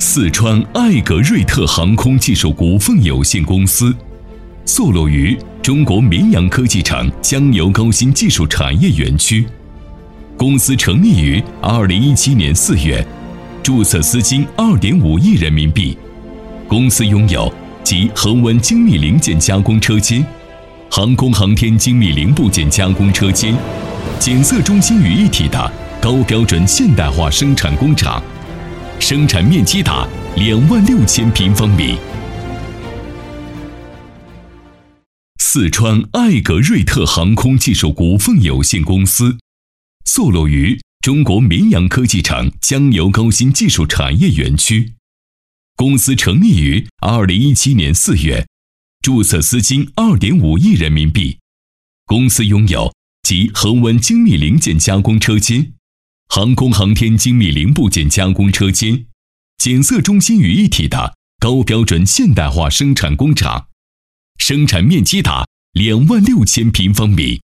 四川艾格瑞特航空技术股份有限公司，坐落于中国绵阳科技城江油高新技术产业园区。公司成立于2017年4月，注册资金2.5亿人民币。公司拥有集恒温精密零件加工车间、航空航天精密零部件加工车间、检测中心于一体的高标准现代化生产工厂，生产面积达26000平方米。四川艾格瑞特航空技术股份有限公司，坐落于中国绵阳科技城江油高新技术产业园区。公司成立于2017年4月，注册资金2.5亿人民币。公司拥有集恒温精密零件加工车间、航空航天精密零部件加工车间、检测中心于一体的高标准现代化生产工厂，生产面积达26000平方米。